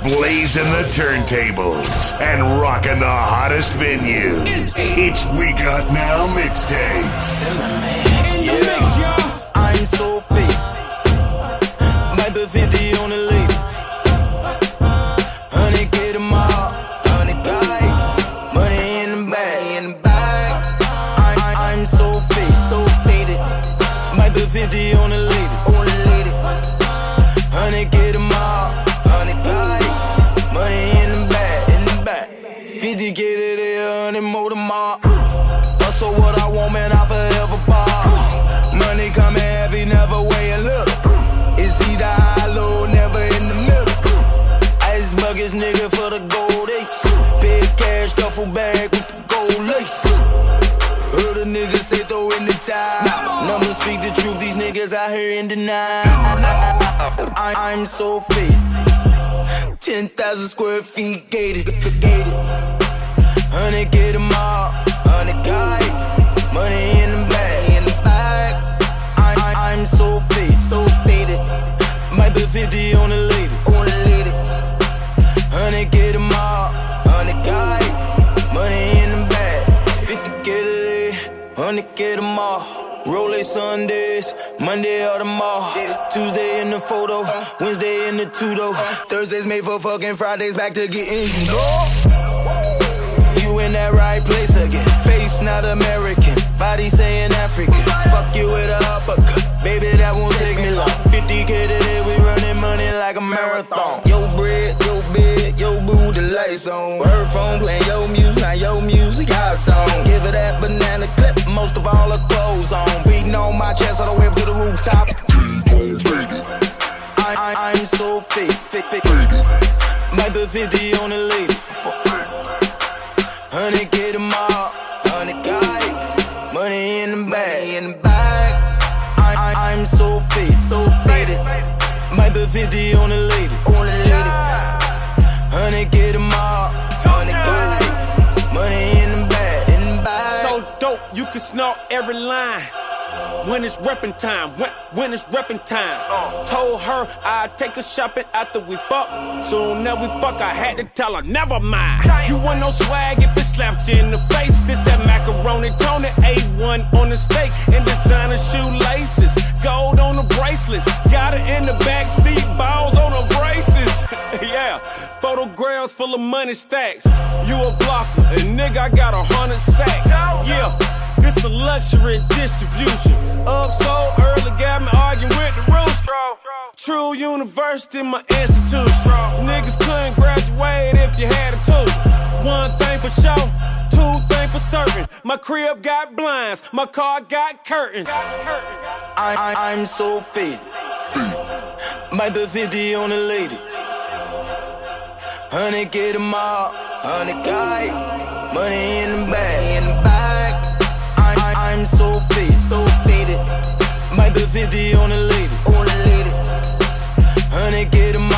blazing the turntables and rocking the hottest venues. It's We Got Now Mixtapes. In the mix, y'all. I'm so fit. Might be 50 on the ladies. Honey, get them all. Honey, die. Money in the bag. I'm so fit, so faded. Might be 50 on the ladies. Honey, get them all. Honey, die. Money in the bag. 50 get it here, honey, more them all. So what I want, man, I forever ball. Money coming heavy, never weighing little. It's either high, low, never in the middle. Ice buckets, nigga, for the gold ace. Big cash, duffel bag with the gold lace. Heard a nigga say throw in the towel. Numbers speak the truth, these niggas out here in denial. I'm so fit. 10,000 square feet gated. Honey, get them all. Honey, guy. Money in the bag. I'm so fit, so faded. Might be 50 on the lady. Honey, get them all. Honey, guy. Money in the bag. 50 get it in. Honey, get them all. Rolex Sundays, Monday or the mall. Tuesday in the photo, Wednesday in the two-door. Thursdays made for fucking Fridays, back to getting you know. You in that right place again. Face not American, body saying African. Fuck you with a uppercut, baby that won't take me long. 50K today, we running money like a marathon. Yo bread, yo bed, yo boo, the lights on. Her phone playing yo music, now yo music, our song. Give her that banana clip, most of all her clothes on. Beating on my chest all the way up to the rooftop. I'm so fit. Might be 50 on the lady. Honey, get them all. Honey, guy. Money in the bag. I'm so fit, so faded. Might be 50 on the lady. Honey, get them all. Honey, guy. Money in the bag. So dope, you can snort every line. When it's reppin' time, when it's reppin' time. Told her I'd take her shopping after we fuck. Soon as we fuck, I had to tell her, never mind. You want no swag if it slapped you in the face. This that macaroni Tony, A1 on the steak. And designer shoelaces, gold on the bracelets. Got her in the backseat, balls on her braces. Yeah, photographs full of money stacks. You a blocker, and nigga, I got 100 sacks. Yeah. This a luxury distribution. Up so early, got me arguing with the rooster. True University, my institution. Niggas couldn't graduate if you had a two. One thing for sure, two things for certain. My crib got blinds, my car got curtains. I'm so fit. Might be 50 on the ladies. Honey, get them all. Honey, guy. Money in the bag. I'm so fit, so faded. Might be 50 on the lady. Honey, get them